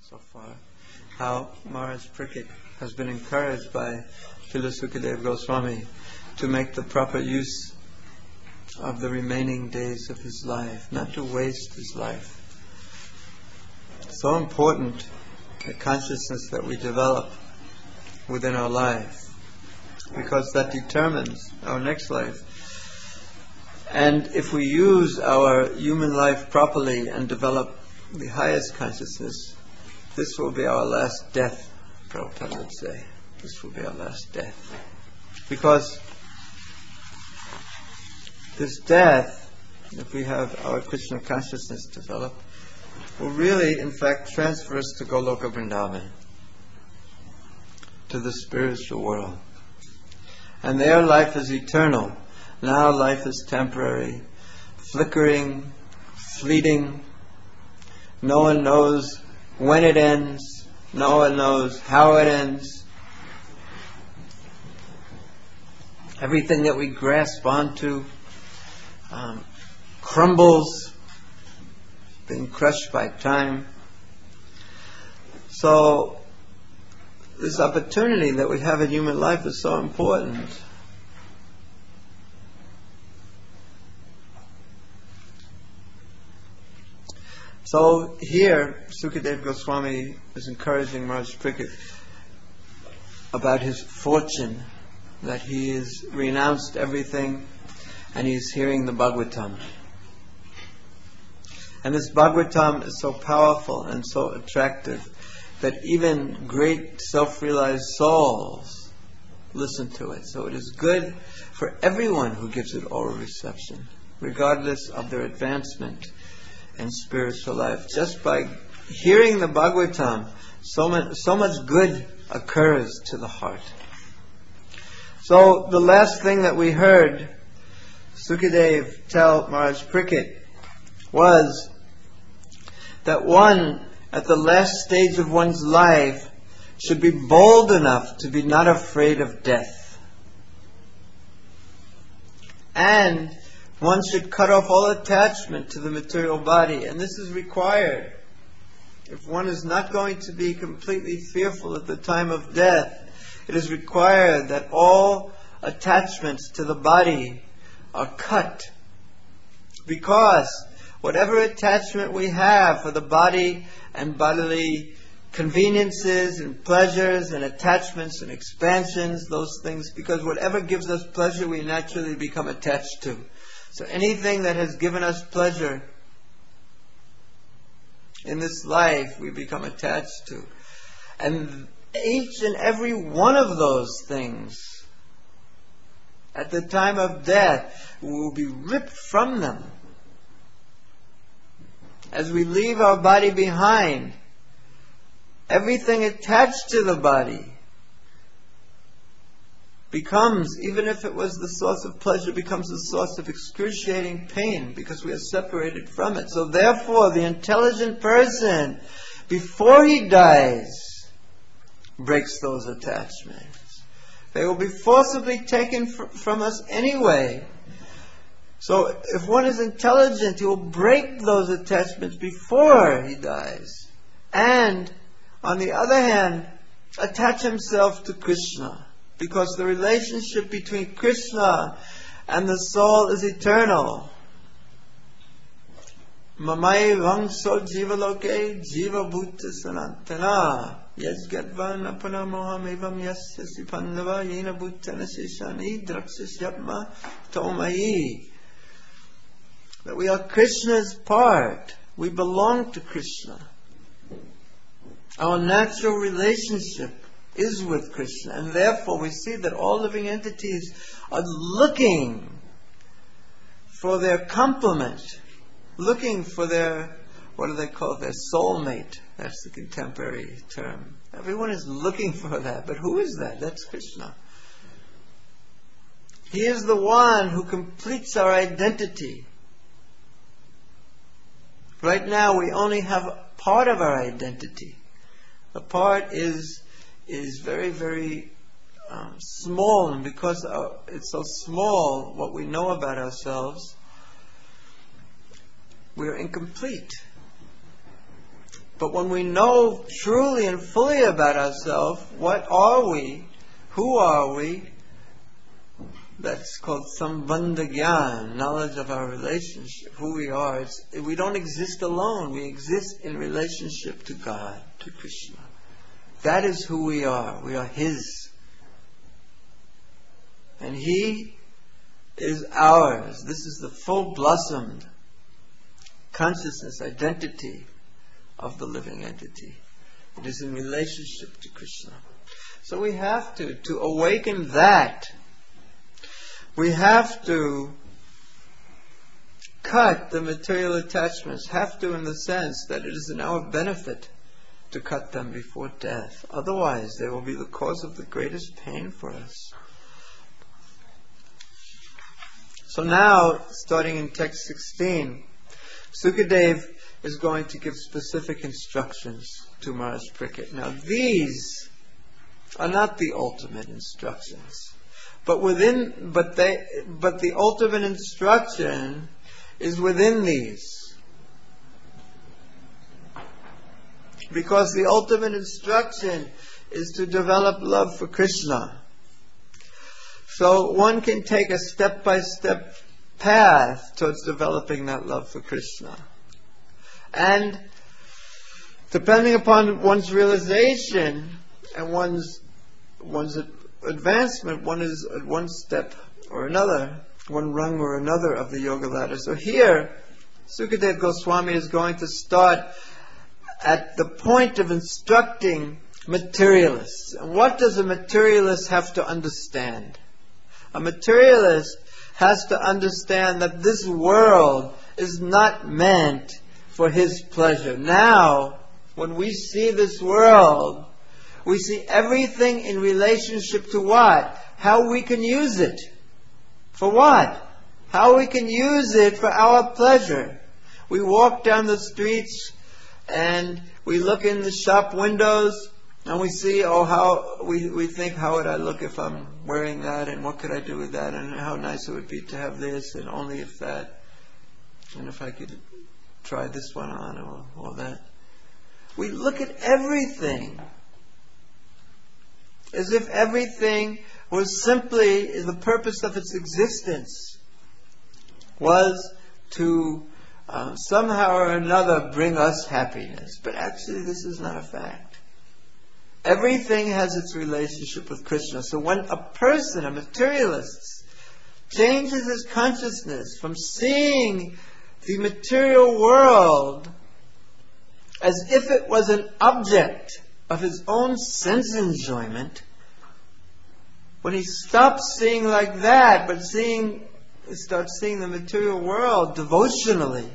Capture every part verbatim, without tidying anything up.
so far, how Maharaj Parikshit has been encouraged by Srila Sukadeva Goswami to make the proper use of the remaining days of his life, not to waste his life. So important, the consciousness that we develop within our life, because that determines our next life. And if we use our human life properly and develop the highest consciousness, this will be our last death, Prabhupada would say. This will be our last death. Because this death, if we have our Krishna consciousness developed, will really, in fact, transfer us to Goloka Vrindavan, to the spiritual world. And there life is eternal. Now life is temporary, flickering, fleeting. No one knows when it ends. No one knows how it ends. Everything that we grasp onto um, crumbles, being crushed by time. So this opportunity that we have in human life is so important. So here, Sukadeva Goswami is encouraging Maharaj Parikshit about his fortune, that he has renounced everything and he's hearing the Bhagavatam. And this Bhagavatam is so powerful and so attractive that even great self-realized souls listen to it. So it is good for everyone who gives it oral reception, regardless of their advancement in spiritual life. Just by hearing the Bhagavatam, so much, so much good occurs to the heart. So the last thing that we heard Sukadeva tell Maharaj Parikshit was that one, at the last stage of one's life, should be bold enough to be not afraid of death. And one should cut off all attachment to the material body. And this is required. If one is not going to be completely fearful at the time of death, it is required that all attachments to the body are cut. Because whatever attachment we have for the body and bodily conveniences and pleasures and attachments and expansions, those things, because whatever gives us pleasure we naturally become attached to. So anything that has given us pleasure in this life we become attached to. And each and every one of those things, at the time of death, will be ripped from them. As we leave our body behind, everything attached to the body becomes, even if it was the source of pleasure, becomes the source of excruciating pain because we are separated from it. So therefore, the intelligent person, before he dies, breaks those attachments. They will be forcibly taken fr- from us anyway. So if one is intelligent, he will break those attachments before he dies. And, on the other hand, attach himself to Krishna. Because the relationship between Krishna and the soul is eternal. Mamai vangso jivaloke jiva bhuta sanatana yasgadvan apana moham evam yasyasi pandava yena bhutana sheshani draksasyapma tomayi. That we are Krishna's part. We belong to Krishna. Our natural relationship is with Krishna, and therefore we see that all living entities are looking for their complement, looking for their, what do they call it, their soulmate. That's the contemporary term. Everyone is looking for that, but who is that? That's Krishna. He is the one who completes our identity. Right now we only have part of our identity. The part is is very, very um, small, and because uh, it's so small, what we know about ourselves, we're incomplete. But when we know truly and fully about ourselves, what are we? Who are we? That's called Sambandha Gyan, knowledge of our relationship, who we are. It's, we don't exist alone. We exist in relationship to God, to Krishna. That is who we are. We are His. And He is ours. This is the full blossomed consciousness, identity of the living entity. It is in relationship to Krishna. So we have to, to awaken that. We have to cut the material attachments. Have to in the sense that it is in our benefit to cut them before death. Otherwise, they will be the cause of the greatest pain for us. So now, starting in text sixteen, Sukadev is going to give specific instructions to Maharaj Parikshit. Now these are not the ultimate instructions. But within, but they, but the ultimate instruction is within these, because the ultimate instruction is to develop love for Krishna. So one can take a step-by-step path towards developing that love for Krishna, and depending upon one's realization and one's one's advancement, one is at one step or another, one rung or another of the yoga ladder. So here, Sukadev Goswami is going to start at the point of instructing materialists. And what does a materialist have to understand? A materialist has to understand that this world is not meant for his pleasure. Now, when we see this world, we see everything in relationship to what? How we can use it. For what? How we can use it for our pleasure. We walk down the streets and we look in the shop windows and we see, oh, how we, we think, how would I look if I'm wearing that, and what could I do with that, and how nice it would be to have this, and only if that, and if I could try this one on, or, or that. We look at everything as if everything was simply, the purpose of its existence was to uh, somehow or another bring us happiness. But actually this is not a fact. Everything has its relationship with Krishna. So when a person, a materialist, changes his consciousness from seeing the material world as if it was an object of his own sense enjoyment, when he stops seeing like that, but seeing, starts seeing the material world devotionally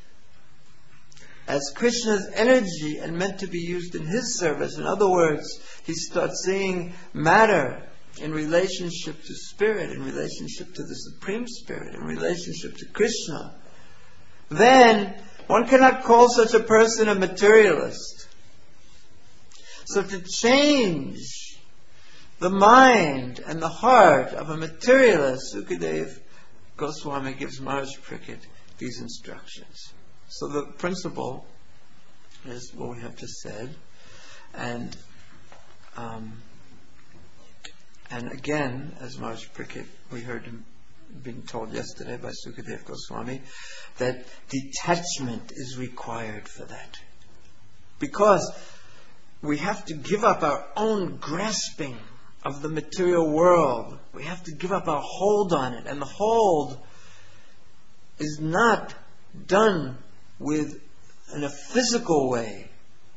as Krishna's energy and meant to be used in his service. In other words, he starts seeing matter in relationship to spirit, in relationship to the Supreme Spirit, in relationship to Krishna. Then one cannot call such a person a materialist. So to change the mind and the heart of a materialist, Sukadev Goswami gives Maharaj Parikshit these instructions. So the principle is what we have just said, and um, and again, as Maharaj Parikshit, we heard him being told yesterday by Sukadev Goswami, that detachment is required for that, because we have to give up our own grasping of the material world. We have to give up our hold on it. And the hold is not done with in a physical way.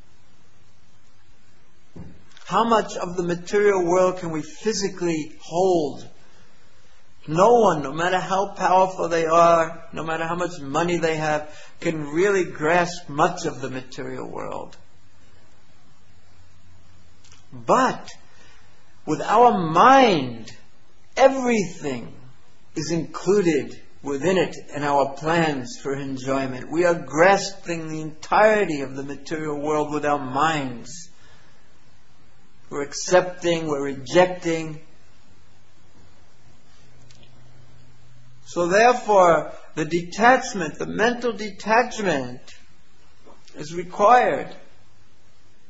How much of the material world can we physically hold? No one, no matter how powerful they are, no matter how much money they have, can really grasp much of the material world. But with our mind, everything is included within it in our plans for enjoyment. We are grasping the entirety of the material world with our minds. We're accepting, we're rejecting. So therefore, the detachment, the mental detachment is required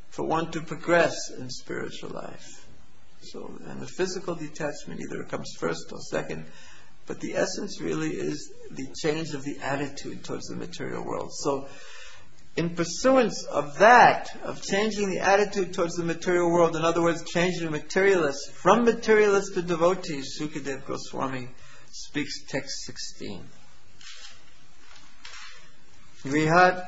for one to progress in spiritual life. So, and the physical detachment either comes first or second, but the essence really is the change of the attitude towards the material world. So, in pursuance of that, of changing the attitude towards the material world, in other words, changing the materialists from materialists to devotees, Sukadeva Goswami speaks text sixteen. Grihat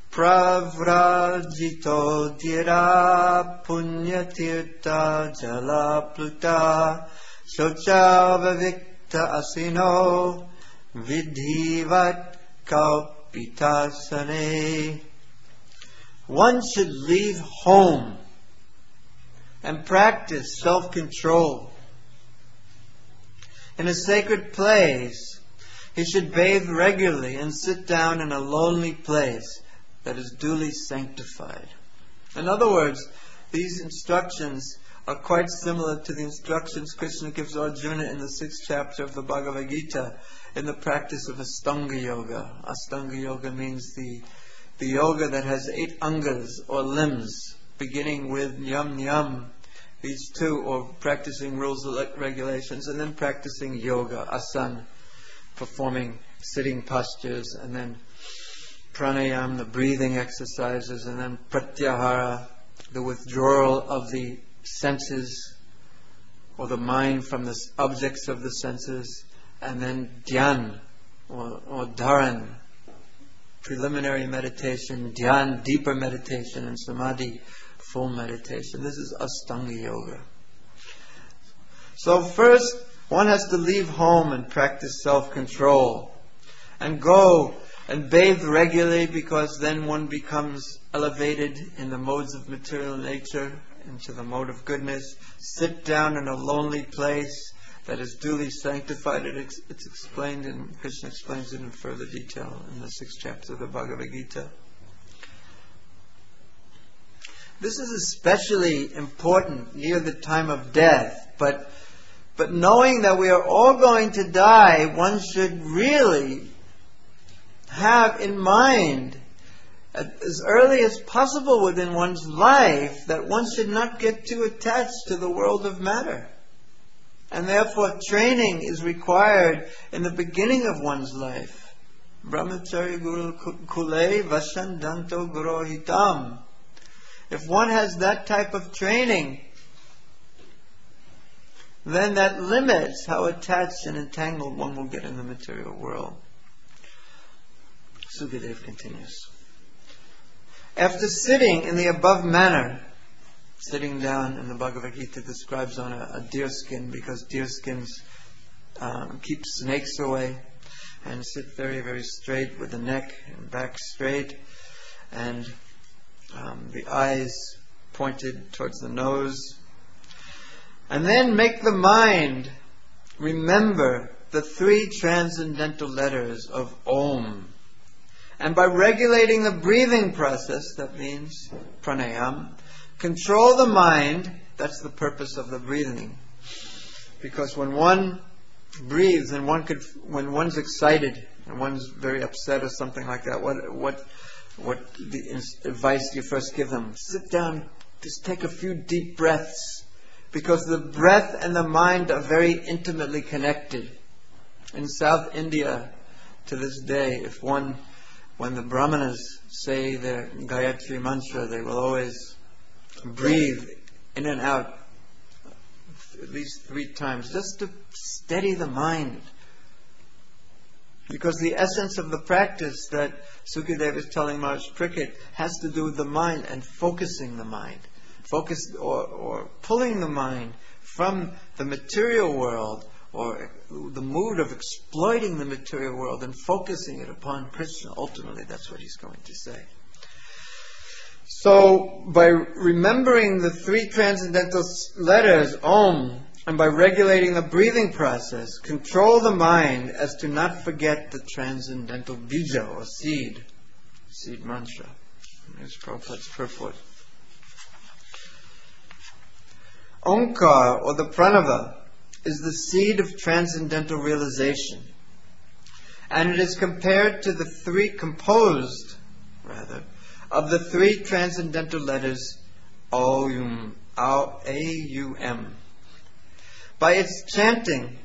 pravrajito dira punyatirta jala pluta shochavavikta asino vidhivat kalpitasane. One should leave home and practice self-control. In a sacred place, he should bathe regularly and sit down in a lonely place that is duly sanctified. In other words, these instructions are quite similar to the instructions Krishna gives Arjuna in the sixth chapter of the Bhagavad Gita in the practice of Astanga Yoga. Astanga Yoga means the, the yoga that has eight angas or limbs, beginning with Yam Yam, these two, or practicing rules and regulations, and then practicing yoga, asana, performing sitting postures, and then pranayam, the breathing exercises, and then pratyahara, the withdrawal of the senses or the mind from the objects of the senses, and then dhyan or, or dharan, preliminary meditation, dhyan, deeper meditation, and samadhi, full meditation. This is Astanga Yoga. So first, one has to leave home and practice self-control and go and bathe regularly, because then one becomes elevated in the modes of material nature into the mode of goodness. Sit down in a lonely place that is duly sanctified. It ex- it's explained, and Krishna explains it in further detail in the sixth chapter of the Bhagavad Gita. This is especially important near the time of death, but but knowing that we are all going to die, one should really have in mind as early as possible within one's life that one should not get too attached to the world of matter. And therefore training is required in the beginning of one's life. Brahmacharya Guru Kule Vashandanto Gurohitam. If one has that type of training, then that limits how attached and entangled one will get in the material world. Sukadeva continues. After sitting in the above manner, sitting down in the Bhagavad Gita describes on a, a deer skin, because deer skins um, keep snakes away, and sit very, very straight with the neck and back straight, and um, the eyes pointed towards the nose. And then make the mind remember the three transcendental letters of Om. And by regulating the breathing process, that means pranayam, control the mind. That's the purpose of the breathing. Because when one breathes, and one could, when one's excited and one's very upset or something like that, what what what the advice do you first give them? Sit down, just take a few deep breaths, because the breath and the mind are very intimately connected. In South India, to this day, if one when the Brahmanas say their Gayatri mantra, they will always breathe in and out at least three times, just to steady the mind. Because the essence of the practice that Sukadeva is telling Maharaj Parikshit has to do with the mind and focusing the mind. Focus or, or pulling the mind from the material world, or the mood of exploiting the material world, and focusing it upon Krishna. Ultimately, that's what he's going to say. So, by remembering the three transcendental letters, Om, and by regulating the breathing process, control the mind as to not forget the transcendental bija, or seed, seed mantra. Here's Prabhupada's purport. Omkar, or the pranava, is the seed of transcendental realization, and it is compared to the three composed, rather, of the three transcendental letters Aum, A U M. By its chanting,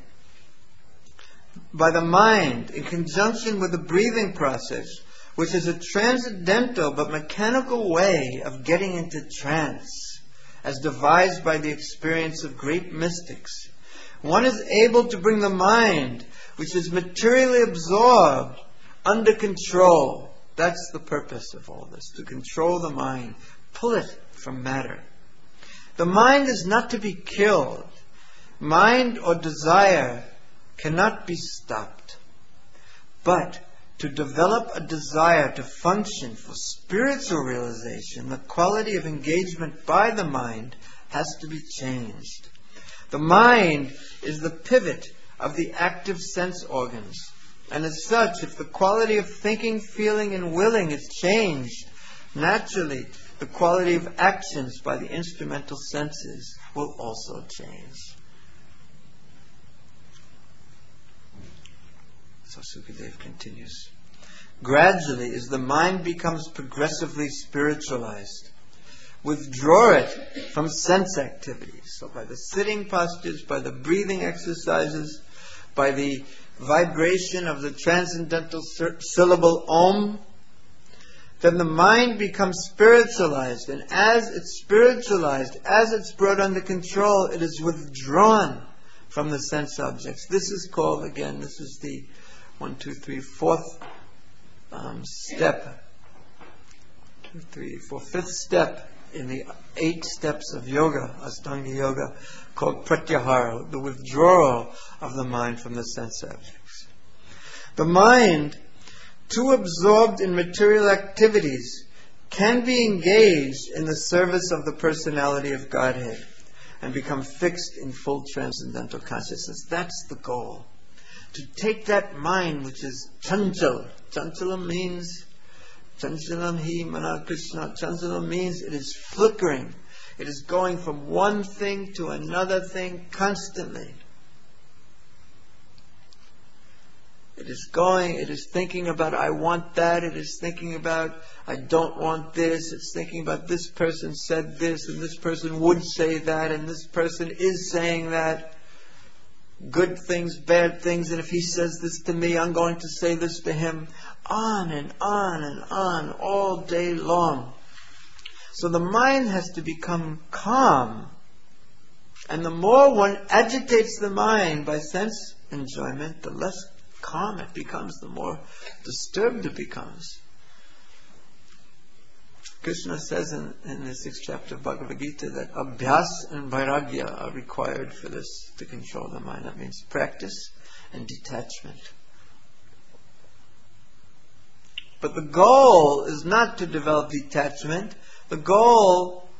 by the mind, in conjunction with the breathing process, which is a transcendental but mechanical way of getting into trance, as devised by the experience of great mystics, one is able to bring the mind, which is materially absorbed, under control. That's the purpose of all this, to control the mind, pull it from matter. The mind is not to be killed. Mind or desire cannot be stopped. But to develop a desire to function for spiritual realization, the quality of engagement by the mind has to be changed. The mind is the pivot of the active sense organs. And as such, if the quality of thinking, feeling, and willing is changed, naturally the quality of actions by the instrumental senses will also change. So Sukadeva continues. Gradually, as the mind becomes progressively spiritualized, withdraw it from sense activities. So by the sitting postures, by the breathing exercises, by the vibration of the transcendental syllable Om, then the mind becomes spiritualized. And as it's spiritualized, as it's brought under control, it is withdrawn from the sense objects. This is called, again, this is the one, two, three, fourth um, step. Two, three, four, fifth step in the eight steps of yoga, Ashtanga yoga, called Pratyahara, the withdrawal of the mind from the sense objects. The mind, too absorbed in material activities, can be engaged in the service of the personality of Godhead and become fixed in full transcendental consciousness. That's the goal. To take that mind which is chanchal. Chanchalam means, chanchalam hi mana Krishna. Chanchalam means it is flickering. It is going from one thing to another thing constantly. It is going, it is thinking about, I want that. It is thinking about, I don't want this. It's thinking about, this person said this, and this person would say that, and this person is saying that. Good things, bad things, and if he says this to me, I'm going to say this to him. On and on and on, all day long. So the mind has to become calm. And the more one agitates the mind by sense enjoyment, the less calm it becomes, the more disturbed it becomes. Krishna says in, in the sixth chapter of Bhagavad Gita that abhyas and vairagya are required for this, to control the mind. That means practice and detachment. But the goal is not to develop detachment. The goal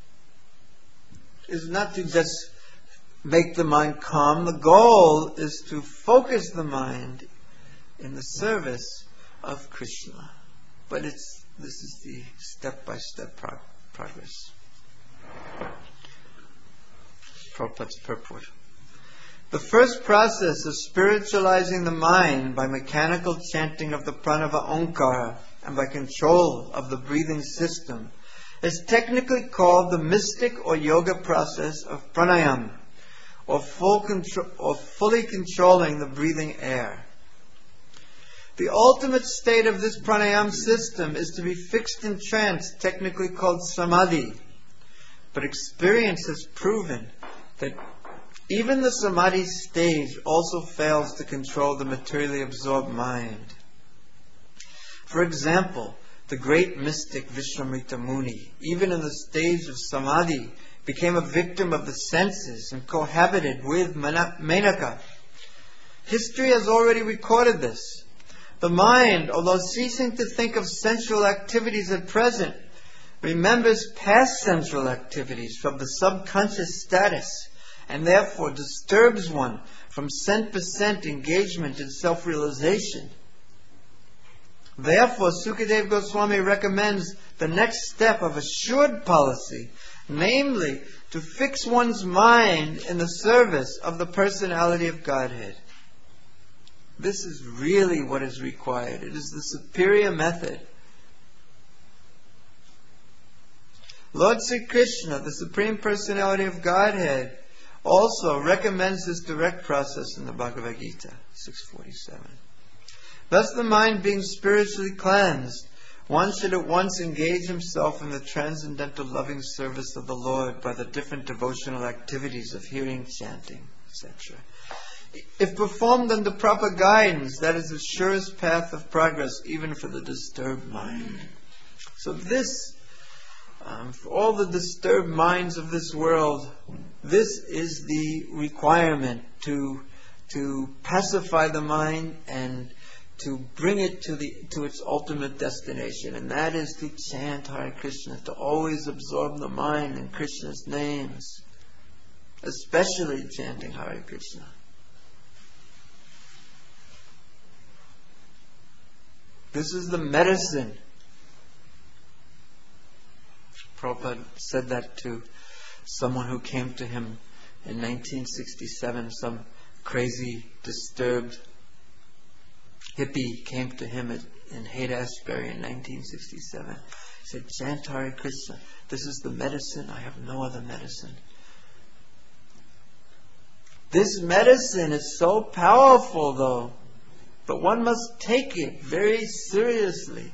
is not to just make the mind calm. The goal is to focus the mind in the service of Krishna. But it's this is the step-by-step pro- progress. Prabhupada's purport. The first process of spiritualizing the mind by mechanical chanting of the pranava onkara and by control of the breathing system is technically called the mystic or yoga process of pranayama, or full contro- or fully controlling the breathing air. The ultimate state of this pranayama system is to be fixed in trance, technically called samadhi. But experience has proven that even the samadhi stage also fails to control the materially absorbed mind. For example, the great mystic Vishwamitra Muni, even in the stage of samadhi, became a victim of the senses and cohabited with Menaka. History has already recorded this. The mind, although ceasing to think of sensual activities at present, remembers past sensual activities from the subconscious status, and therefore disturbs one from cent percent engagement in self-realization. Therefore, Sukadeva Goswami recommends the next step of assured policy, namely, to fix one's mind in the service of the personality of Godhead. This is really what is required. It is the superior method. Lord Sri Krishna, the Supreme Personality of Godhead, also recommends this direct process in the Bhagavad Gita, six forty-seven. Thus the mind being spiritually cleansed, one should at once engage himself in the transcendental loving service of the Lord by the different devotional activities of hearing, chanting, et cetera. If performed under proper guidance, that is the surest path of progress, even for the disturbed mind. So this, um, for all the disturbed minds of this world, this is the requirement to to pacify the mind and to bring it to the to its ultimate destination, and that is to chant Hare Krishna, to always absorb the mind in Krishna's names, especially chanting Hare Krishna. This is the medicine. Prabhupada said that to someone who came to him in nineteen sixty-seven, some crazy, disturbed hippie came to him at, in Haight-Ashbury in nineteen sixty-seven. He said, chant Hare Krishna. This is the medicine. I have no other medicine. This medicine is so powerful, though, but one must take it very seriously.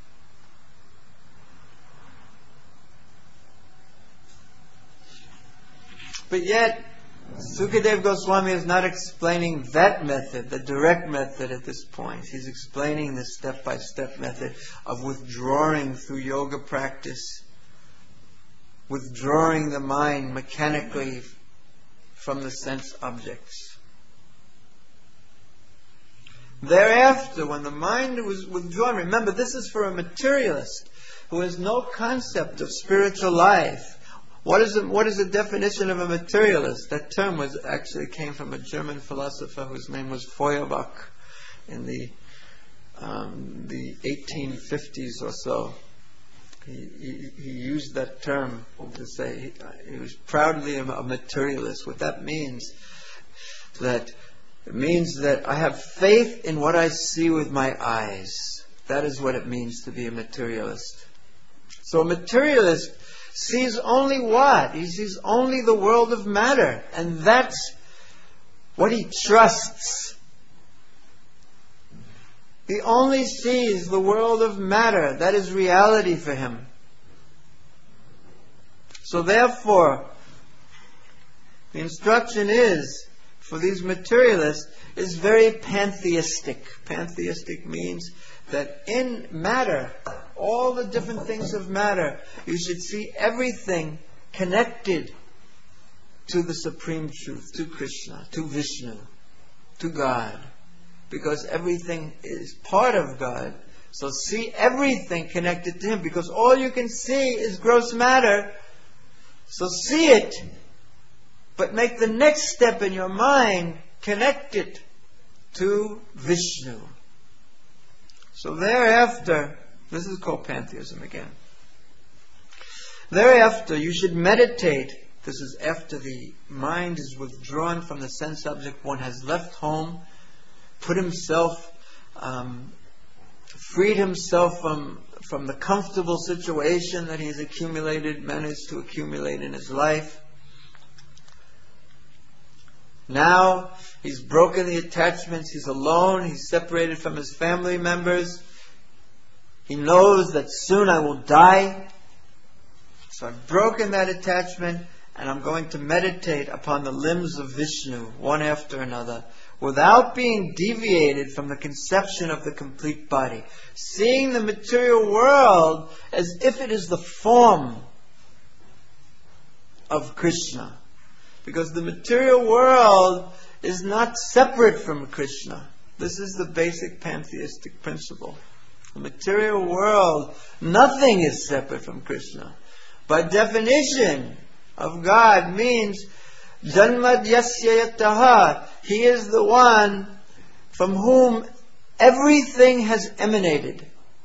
But yet, Sukadeva Goswami is not explaining that method, the direct method at this point. He's explaining the step-by-step method of withdrawing through yoga practice, withdrawing the mind mechanically from the sense objects. Thereafter, when the mind was withdrawn, remember, this is for a materialist who has no concept of spiritual life. What is, the, what is the definition of a materialist? That term was actually came from a German philosopher whose name was Feuerbach in the um, the eighteen fifties or so. He, he, he used that term to say he, he was proudly a, a materialist. What that means that it means that I have faith in what I see with my eyes. That is what it means to be a materialist. So a materialist sees only what? He sees only the world of matter. And that's what he trusts. He only sees the world of matter. That is reality for him. So therefore, the instruction is, for these materialists, is very pantheistic. Pantheistic means that in matter, all the different things of matter, you should see everything connected to the Supreme Truth, to Krishna, to Vishnu, to God. Because everything is part of God. So see everything connected to Him. Because all you can see is gross matter. So see it. But make the next step in your mind connect it to Vishnu. So thereafter, this is called pantheism again. Thereafter, you should meditate. This is after the mind is withdrawn from the sense object. One has left home, put himself, um, freed himself from, from the comfortable situation that he's accumulated, managed to accumulate in his life. Now, he's broken the attachments, he's alone, he's separated from his family members. He knows that soon I will die. So I've broken that attachment and I'm going to meditate upon the limbs of Vishnu, one after another, without being deviated from the conception of the complete body. Seeing the material world as if it is the form of Krishna. Because the material world is not separate from Krishna. This is the basic pantheistic principle. The material world, nothing is separate from Krishna. By definition of God means Janmad Yasya Yataha. He is the one from whom everything has emanated.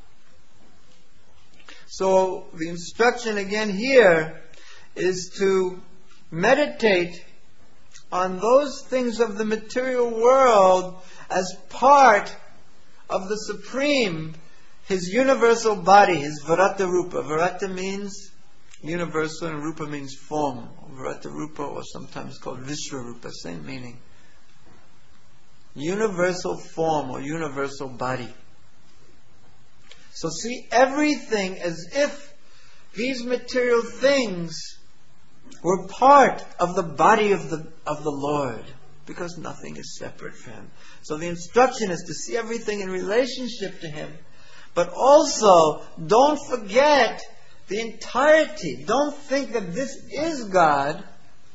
So the instruction again here is to meditate on those things of the material world as part of the Supreme, His universal body, His Virata Rupa. Virata means Universal, and Rupa means form. Virata Rupa, or sometimes called Vishwarupa, same meaning. Universal form or universal body. So see everything as if these material things were part of the body of the of the Lord, because nothing is separate from Him. So the instruction is to see everything in relationship to Him, but also don't forget the entirety. Don't think that this is God,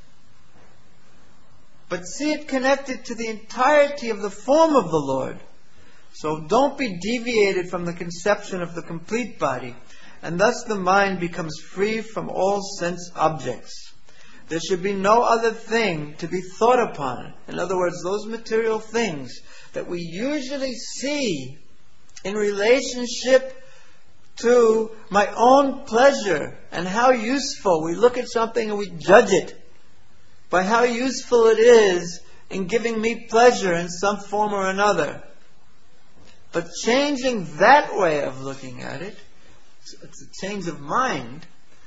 but see it connected to the entirety of the form of the Lord. So don't be deviated from the conception of the complete body, and thus the mind becomes free from all sense objects. There should be no other thing to be thought upon. In other words, those material things that we usually see in relationship to my own pleasure and how useful. We look at something and we judge it by how useful it is in giving me pleasure in some form or another. But changing that way of looking at it, it's a change of mind,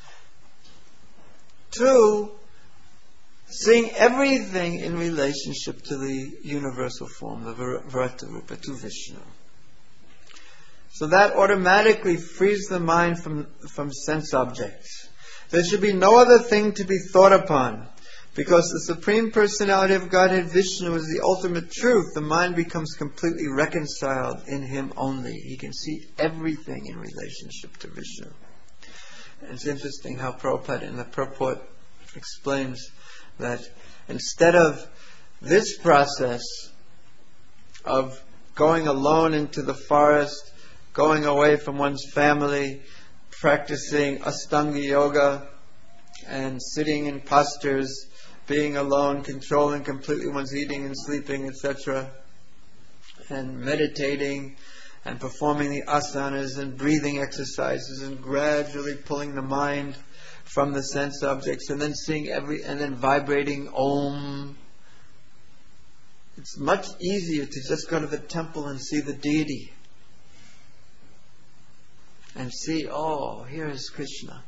to seeing everything in relationship to the universal form, the Virata Rupa, to Vishnu. So that automatically frees the mind from, from sense objects. There should be no other thing to be thought upon. Because the Supreme Personality of Godhead, Vishnu, is the ultimate truth, the mind becomes completely reconciled in Him only. He can see everything in relationship to Vishnu. And it's interesting how Prabhupada in the purport explains that instead of this process of going alone into the forest, going away from one's family, practicing Astanga Yoga, and sitting in postures, being alone, controlling completely one's eating and sleeping, et cetera, and meditating and performing the asanas and breathing exercises and gradually pulling the mind from the sense objects, and then seeing every, and then vibrating Om. It's much easier to just go to the temple and see the deity and see, oh, here is Krishna.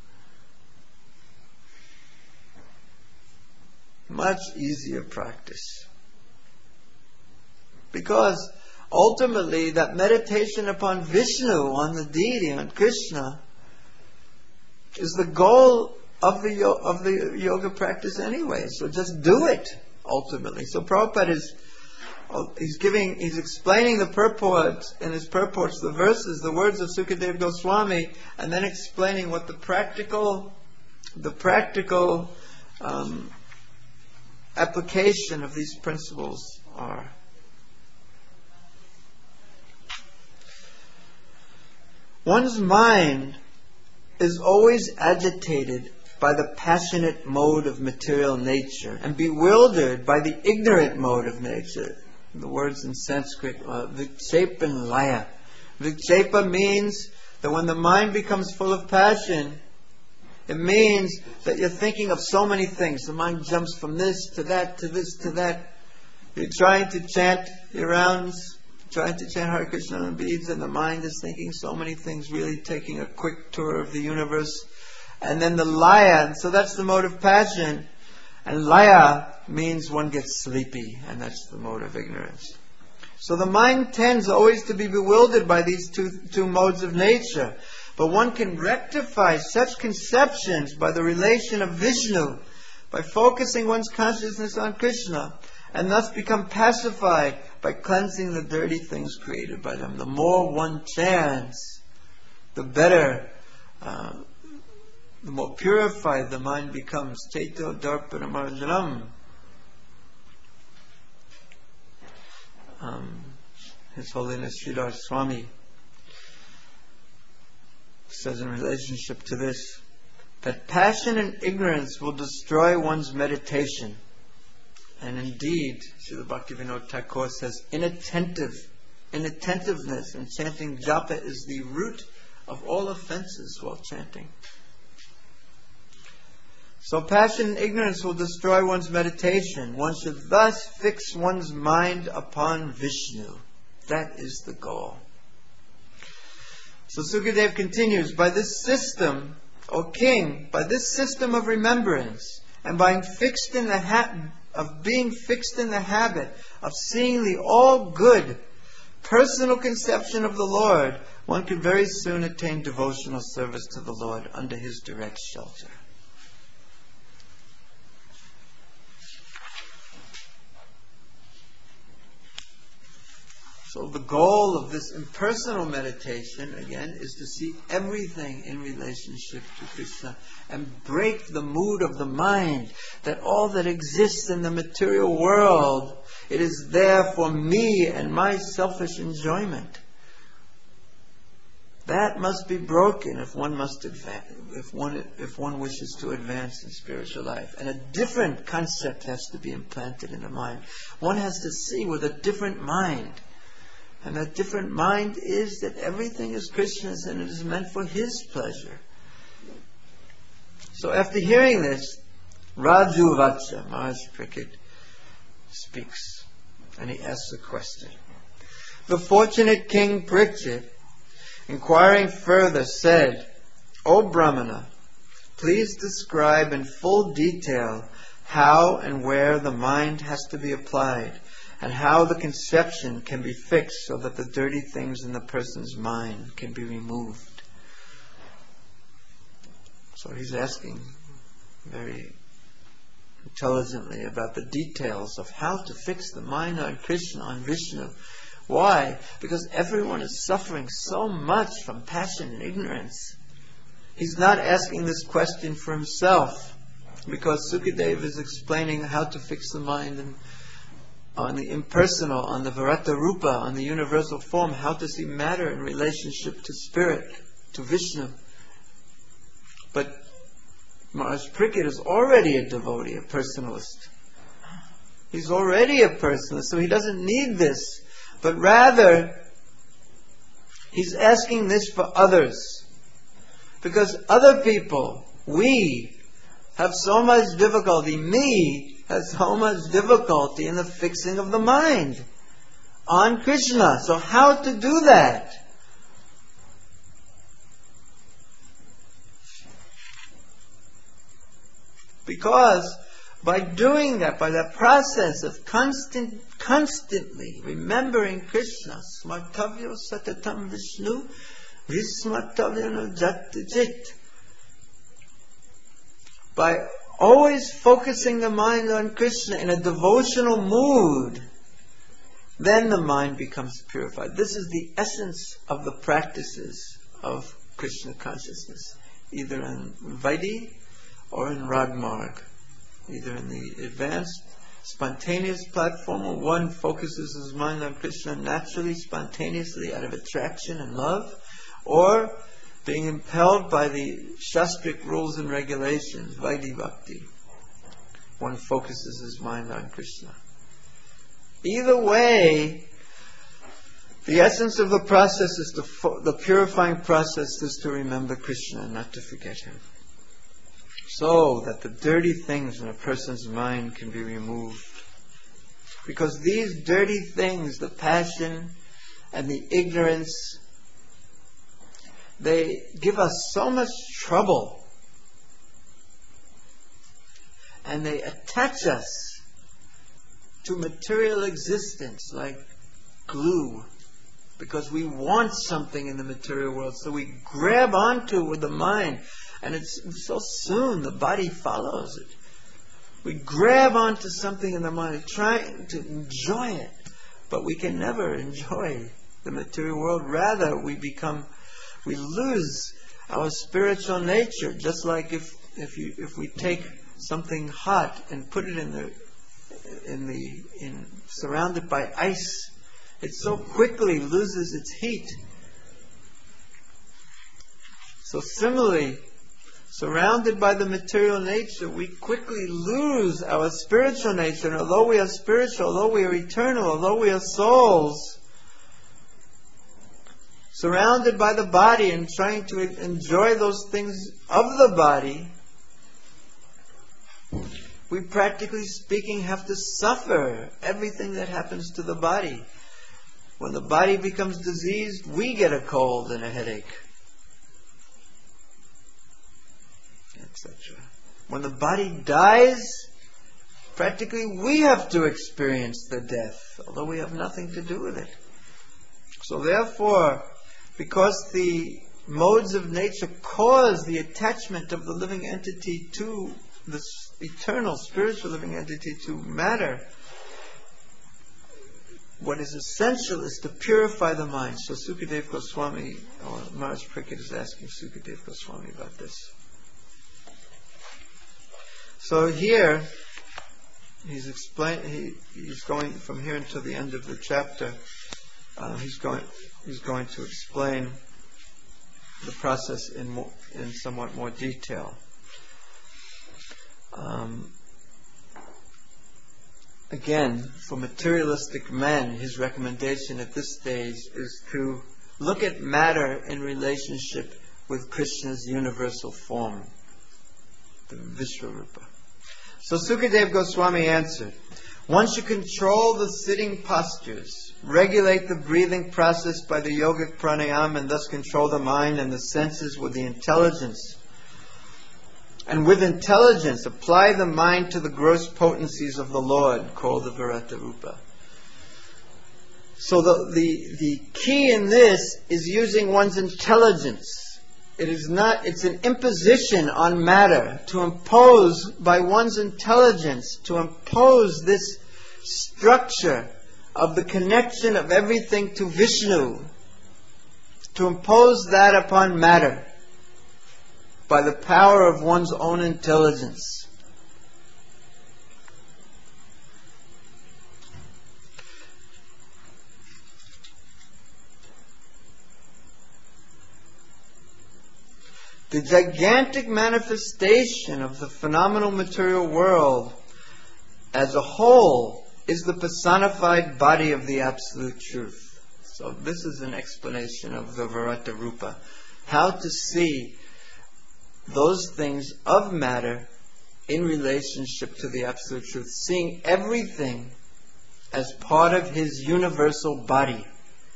Much easier practice. Because ultimately that meditation upon Vishnu, on the deity, on Krishna, is the goal of the of the yoga practice anyway. So just do it ultimately. So Prabhupada is he's giving he's explaining the purport in his purports, the verses, the words of Sukadeva Goswami, and then explaining what the practical the practical um, application of these principles are. One's mind is always agitated by the passionate mode of material nature and bewildered by the ignorant mode of nature. The words in Sanskrit are Vikshepa and Laya. Vikshepa means that when the mind becomes full of passion, it means that you're thinking of so many things. The mind jumps from this to that, to this to that. You're trying to chant your rounds, trying to chant Hare Krishna on beads, and the mind is thinking so many things, really taking a quick tour of the universe. And then the Laya, and so that's the mode of passion. And Laya means one gets sleepy, and that's the mode of ignorance. So the mind tends always to be bewildered by these two, two modes of nature. But one can rectify such conceptions by the relation of Vishnu, by focusing one's consciousness on Krishna, and thus become pacified by cleansing the dirty things created by them. The more one chants, the better, uh, the more purified the mind becomes. Chaito Darpana Marjanam. Um, His Holiness Sridhar Swami says in relationship to this, that passion and ignorance will destroy one's meditation. And indeed, Srila Bhaktivinoda Thakur says, inattentive, inattentiveness in chanting japa is the root of all offenses while chanting. So passion and ignorance will destroy one's meditation. One should thus fix one's mind upon Vishnu. That is the goal. So Sukadev continues, by this system, O king, by this system of remembrance, and by fixed in the ha- of being fixed in the habit of seeing the all-good personal conception of the Lord, one can very soon attain devotional service to the Lord under His direct shelter. So the goal of this impersonal meditation, again, is to see everything in relationship to Krishna and break the mood of the mind that all that exists in the material world, it is there for me and my selfish enjoyment. That must be broken if one must advance, if one if one wishes to advance in spiritual life. And a different concept has to be implanted in the mind. One has to see with a different mind. And that different mind is that everything is Krishna's and it is meant for His pleasure. So after hearing this, Raju Vatsa, Maharaj Parikshit, speaks. And he asks a question. The fortunate King Parikshit, inquiring further, said, O Brahmana, please describe in full detail how and where the mind has to be applied, and how the conception can be fixed so that the dirty things in the person's mind can be removed. So he's asking very intelligently about the details of how to fix the mind on Krishna, on Vishnu. Why? Because everyone is suffering so much from passion and ignorance. He's not asking this question for himself, because Sukadeva is explaining how to fix the mind and on the impersonal, on the Virata Rupa, on the universal form, how to see matter in relationship to spirit, to Vishnu. But Maharaj Parikshit is already a devotee, a personalist. He's already a personalist, so he doesn't need this. But rather, he's asking this for others. Because other people, we, have so much difficulty, me, has so much difficulty in the fixing of the mind on Krishna. So how to do that? Because by doing that, by that process of constant, constantly remembering Krishna, smartavyo satatam Vishnu, vismartavyo no jatjit, by always focusing the mind on Krishna in a devotional mood, then the mind becomes purified. This is the essence of the practices of Krishna consciousness, either in Vaidhi or in Ragmarg, either in the advanced spontaneous platform where one focuses his mind on Krishna naturally, spontaneously, out of attraction and love, or being impelled by the Shastric rules and regulations, Vaidhi Bhakti. One focuses his mind on Krishna. Either way, the essence of the process is to, fo- the purifying process is to remember Krishna and not to forget Him. So that the dirty things in a person's mind can be removed. Because these dirty things, the passion and the ignorance, they give us so much trouble, and they attach us to material existence like glue, because we want something in the material world, so we grab onto it with the mind, and it's so soon the body follows it. We grab onto something in the mind, trying to enjoy it, but we can never enjoy the material world. Rather, we become We lose our spiritual nature, just like if if you if we take something hot and put it in the in the in surrounded by ice, it so quickly loses its heat. So similarly, surrounded by the material nature, we quickly lose our spiritual nature. And although we are spiritual, although we are eternal, although we are souls, surrounded by the body and trying to enjoy those things of the body, we practically speaking have to suffer everything that happens to the body. When the body becomes diseased, we get a cold and a headache. et cetera. When the body dies, practically we have to experience the death, although we have nothing to do with it. So therefore, because the modes of nature cause the attachment of the living entity to this eternal spiritual living entity to matter, what is essential is to purify the mind. So Sukadeva Goswami, or Maharaj Parikshit is asking Sukadeva Goswami about this. So here, he's explain. He, he's going from here until the end of the chapter. Uh, he's going. He's going to explain the process in more, in somewhat more detail. Um, again, for materialistic men, his recommendation at this stage is to look at matter in relationship with Krishna's universal form, the Vishvarupa. So Sukadeva Goswami answered, one should control the sitting postures, regulate the breathing process by the yogic pranayama, and thus control the mind and the senses with the intelligence. And with intelligence, apply the mind to the gross potencies of the Lord, called the Virata Rupa. So the, the, the key in this is using one's intelligence. It is not, it's an imposition on matter to impose by one's intelligence, to impose this structure of the connection of everything to Vishnu, to impose that upon matter by the power of one's own intelligence. The gigantic manifestation of the phenomenal material world as a whole is the personified body of the Absolute Truth. So this is an explanation of the Virata Rupa. How to see those things of matter in relationship to the Absolute Truth. Seeing everything as part of his universal body.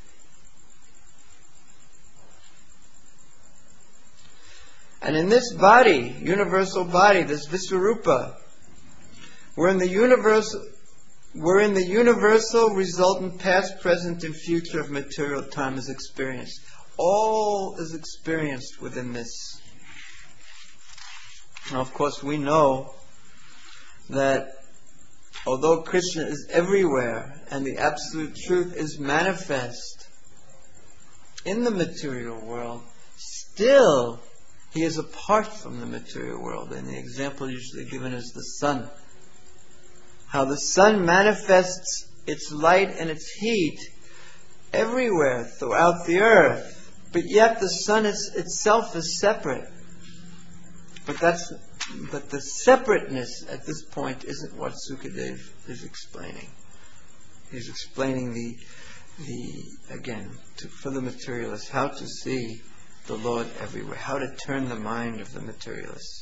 And in this body, universal body, this Vishvarupa, we're in the universal, we're in the universal resultant past, present, and future of material time is experienced. All is experienced within this. Now, of course, we know that although Krishna is everywhere and the Absolute Truth is manifest in the material world, still he is apart from the material world. And the example usually given is the sun. How the sun manifests its light and its heat everywhere throughout the earth, but yet the sun is, itself is separate. But that's but the separateness at this point isn't what Sukadeva is explaining. He's explaining the the again to, for the materialist how to see the Lord everywhere, how to turn the mind of the materialist.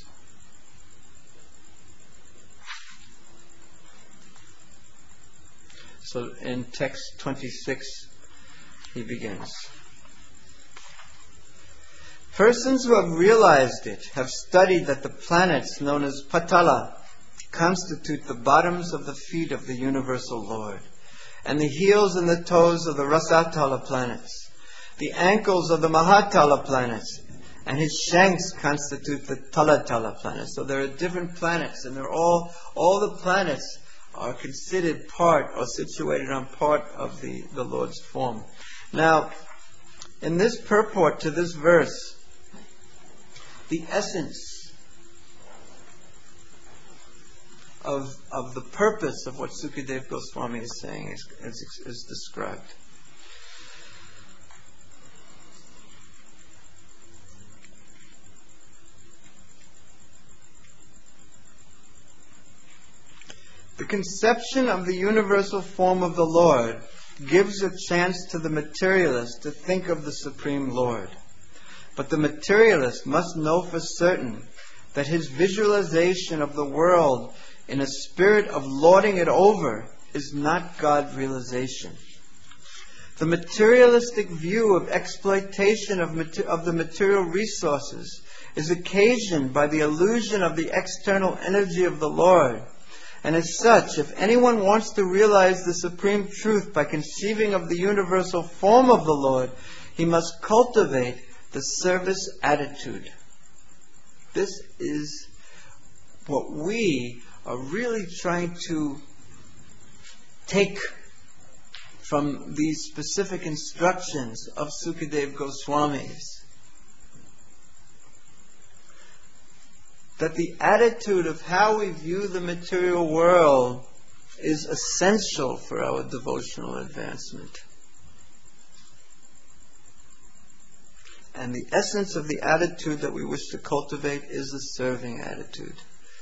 So in text twenty-six, he begins. Persons who have realized it have studied that the planets known as Patala constitute the bottoms of the feet of the universal Lord, and the heels and the toes of the Rasatala planets, the ankles of the Mahatala planets, and his shanks constitute the Talatala planets. So there are different planets, and they're all all the planets are considered part or situated on part of the, the Lord's form. Now, in this purport to this verse, the essence of of the purpose of what Sukadeva Goswami is saying is, is, is described. The conception of the universal form of the Lord gives a chance to the materialist to think of the Supreme Lord. But the materialist must know for certain that his visualization of the world in a spirit of lording it over is not God realization. The materialistic view of exploitation of, mater- of the material resources is occasioned by the illusion of the external energy of the Lord. And as such, if anyone wants to realize the supreme truth by conceiving of the universal form of the Lord, he must cultivate the service attitude. This is what we are really trying to take from these specific instructions of Sukadeva Goswami's. That the attitude of how we view the material world is essential for our devotional advancement. And the essence of the attitude that we wish to cultivate is a serving attitude.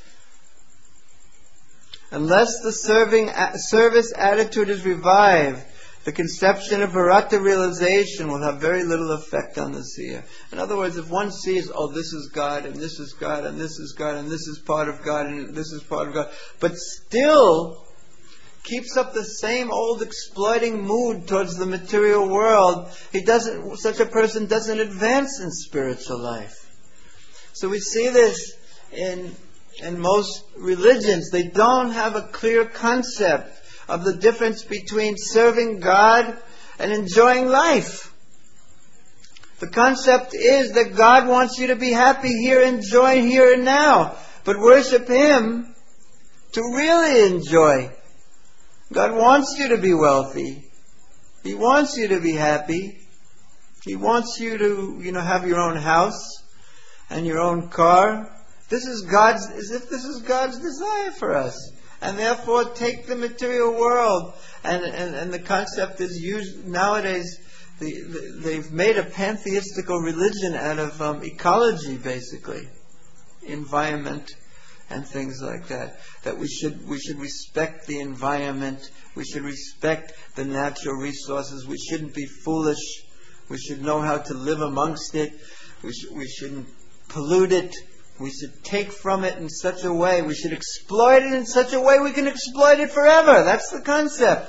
Unless the serving service attitude is revived, the conception of Bharata realization will have very little effect on the seer. In other words, if one sees, oh, this is God, and this is God, and this is God, and this is part of God, and this is part of God, but still keeps up the same old exploiting mood towards the material world, he doesn't. Such a person doesn't advance in spiritual life. So we see this in in most religions. They don't have a clear concept of the difference between serving God and enjoying life. The concept is that God wants you to be happy here, enjoy here and now, but worship Him to really enjoy. God wants you to be wealthy. He wants you to be happy. He wants you to, you know, have your own house and your own car. This is God's, as if this is God's desire for us. And therefore take the material world. And, and, and the concept is used nowadays, the, the, they've made a pantheistical religion out of um, ecology, basically. Environment and things like that. That we should we should respect the environment. We should respect the natural resources. We shouldn't be foolish. We should know how to live amongst it. We, sh- we shouldn't pollute it. We should take from it in such a way. We should exploit it in such a way we can exploit it forever. That's the concept.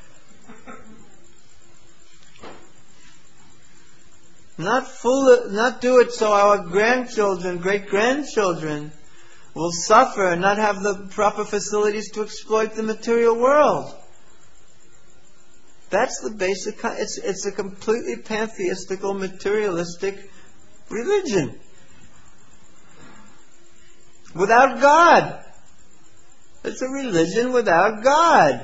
Not fool, not do it so our grandchildren, great-grandchildren will suffer and not have the proper facilities to exploit the material world. That's the basic. It's it's a completely pantheistical, materialistic religion. Without God. It's a religion without God.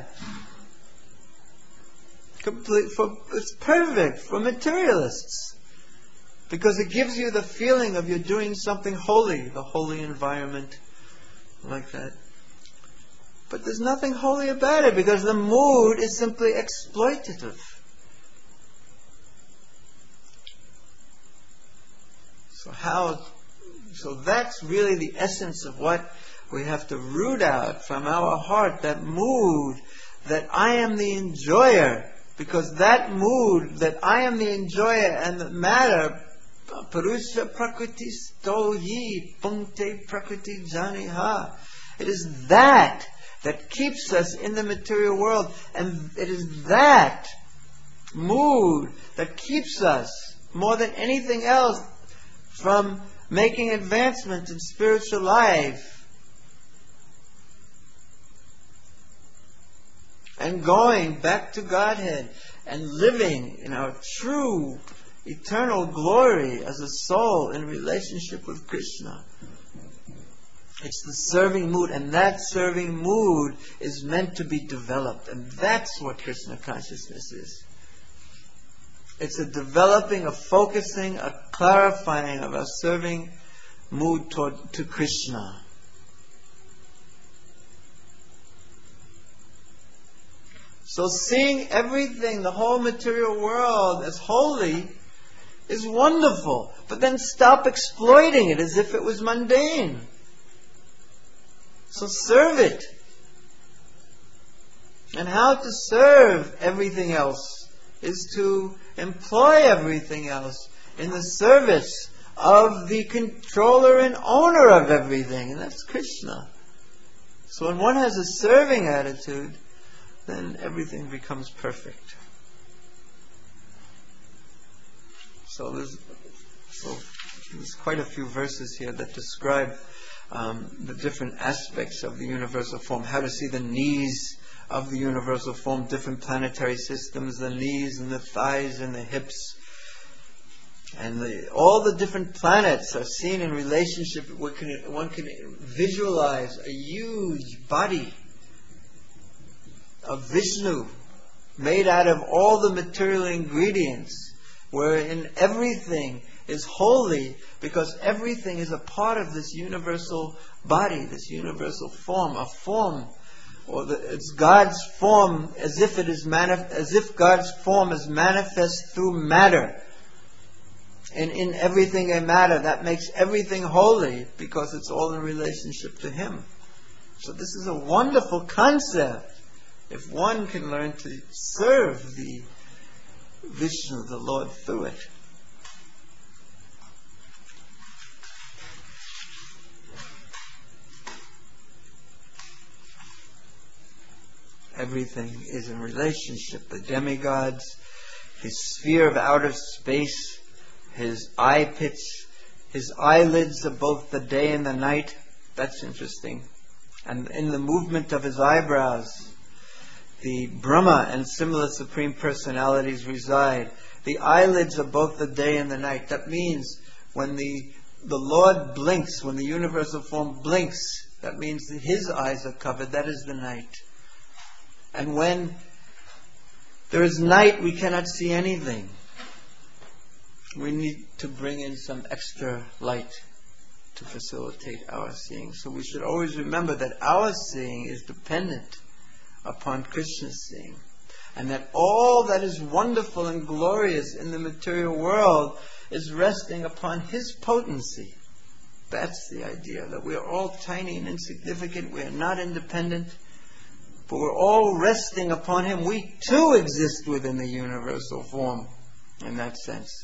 Complete for it's perfect for materialists. Because it gives you the feeling of you're doing something holy, the holy environment, like that. But there's nothing holy about it, because the mood is simply exploitative. So how... So that's really the essence of what we have to root out from our heart, that mood that I am the enjoyer, because that mood that I am the enjoyer and the matter, Purusha Prakriti Stohi Punkte Prakriti Janiha. It is that that keeps us in the material world, and it is that mood that keeps us more than anything else from making advancement in spiritual life and going back to Godhead and living in our true eternal glory as a soul in relationship with Krishna. It's the serving mood, and that serving mood is meant to be developed, and that's what Krishna consciousness is. It's a developing, a focusing, a clarifying of our serving mood toward to Krishna. So seeing everything, the whole material world, as holy is wonderful. But then stop exploiting it as if it was mundane. So serve it. And how to serve everything else is to employ everything else in the service of the controller and owner of everything, and that's Krishna. So when one has a serving attitude, then everything becomes perfect. So there's, so there's quite a few verses here that describe um, the different aspects of the universal form, how to see the knees of the universal form, different planetary systems, the knees and the thighs and the hips. And the, all the different planets are seen in relationship. One can, one can visualize a huge body of Vishnu made out of all the material ingredients, wherein everything is holy because everything is a part of this universal body, this universal form, a form, or the, it's God's form as if it is manif- as if God's form is manifest through matter. And in everything a matter, that makes everything holy because it's all in relationship to Him. So this is a wonderful concept if one can learn to serve the Vishnu, the Lord, through it. Everything is in relationship. The demigods, His sphere of outer space, His eye pits, His eyelids of both the day and the night. That's interesting. And in the movement of His eyebrows, the Brahma and similar Supreme Personalities reside. The eyelids of both the day and the night. That means when the, the Lord blinks, when the universal form blinks, that means that His eyes are covered. That is the night. And when there is night, we cannot see anything. We need to bring in some extra light to facilitate our seeing. So we should always remember that our seeing is dependent upon Krishna's seeing. And that all that is wonderful and glorious in the material world is resting upon His potency. That's the idea, that we are all tiny and insignificant. We are not independent. But we're all resting upon Him. We too exist within the universal form in that sense.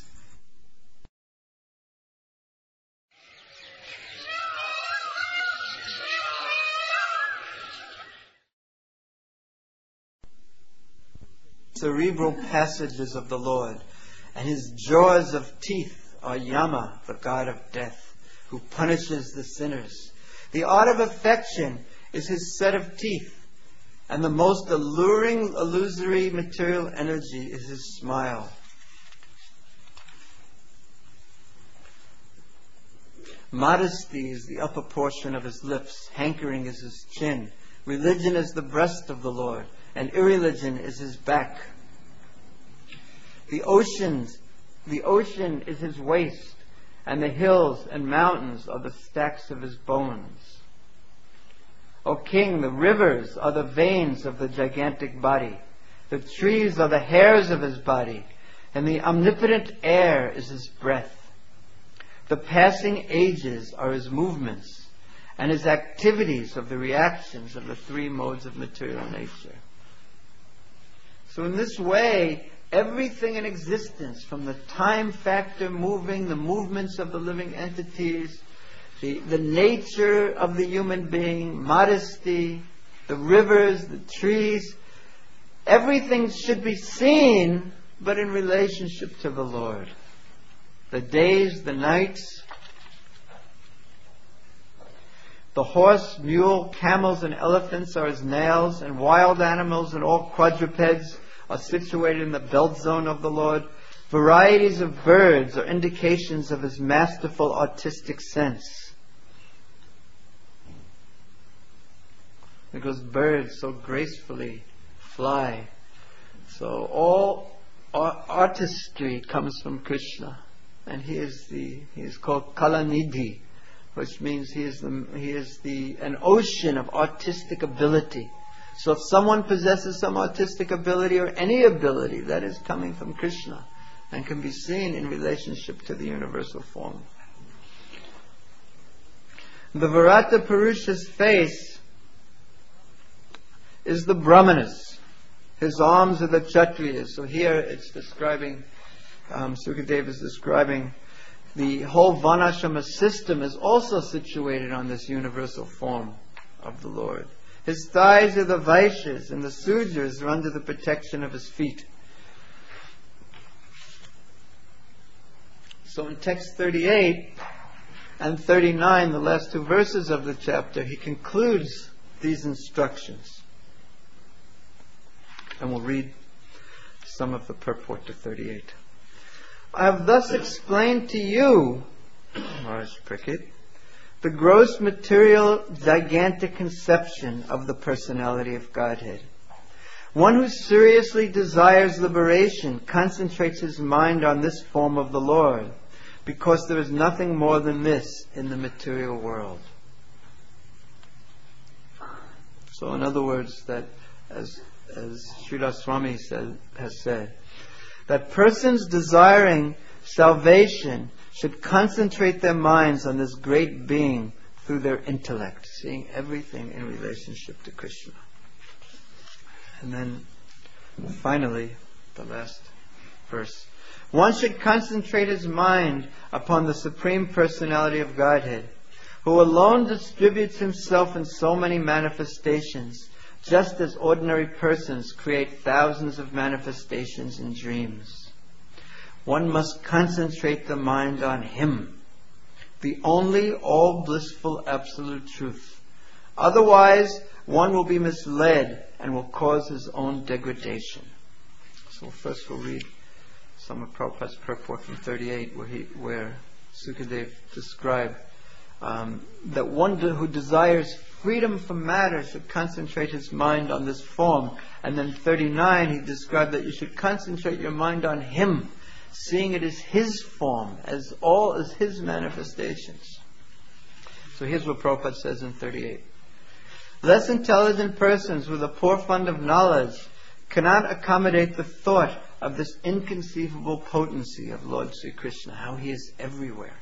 Cerebral passages of the Lord, and His jaws of teeth are Yama, the god of death, who punishes the sinners. The art of affection is His set of teeth, and the most alluring, illusory material energy is His smile. Modesty is the upper portion of His lips, hankering is His chin. Religion is the breast of the Lord, and irreligion is His back. The oceans, the ocean is His waist, and the hills and mountains are the stacks of His bones. O King, the rivers are the veins of the gigantic body. The trees are the hairs of His body, and the omnipotent air is His breath. The passing ages are His movements, and His activities of the reactions of the three modes of material nature. So in this way, everything in existence, from the time factor moving, the movements of the living entities, the, the nature of the human being, modesty, the rivers, the trees, everything should be seen, but in relationship to the Lord. The days, the nights, the horse, mule, camels, and elephants are His nails, and wild animals and all quadrupeds are situated in the belt zone of the Lord. Varieties of birds are indications of His masterful artistic sense. Because birds so gracefully fly. So all artistry comes from Krishna. And He is the He is called Kalanidhi, which means He is the He is the an ocean of artistic ability. So if someone possesses some artistic ability or any ability, that is coming from Krishna and can be seen in relationship to the universal form. The Virata Purusha's face is the Brahmanas. His arms are the Kshatriyas. So here it's describing, um, Sukadeva is describing the whole Varnashrama system is also situated on this universal form of the Lord. His thighs are the Vaishyas, and the Sudras are under the protection of His feet. So in text thirty-eight and thirty-nine, the last two verses of the chapter, he concludes these instructions. And we'll read some of the purport to thirty-eight. I have thus explained to you, Maharaj Parikshit, the gross material gigantic conception of the personality of Godhead. One who seriously desires liberation concentrates his mind on this form of the Lord, because there is nothing more than this in the material world. So in other words, that as as Sridhar Swami said, has said, that persons desiring salvation should concentrate their minds on this great being through their intellect, seeing everything in relationship to Krishna. And then finally, the last verse. One should concentrate his mind upon the Supreme Personality of Godhead, who alone distributes himself in so many manifestations, just as ordinary persons create thousands of manifestations in dreams. One must concentrate the mind on Him, the only all-blissful absolute truth. Otherwise, one will be misled and will cause his own degradation. So first we'll read some of Prabhupada's purport from thirty-eight, where he, where Sukadev described um, that one who desires freedom from matter should concentrate his mind on this form. And then thirty-nine, he described that you should concentrate your mind on Him, seeing it as His form, as all as His manifestations. So here's what Prabhupada says in thirty-eight. Less intelligent persons with a poor fund of knowledge cannot accommodate the thought of this inconceivable potency of Lord Sri Krishna, how He is everywhere,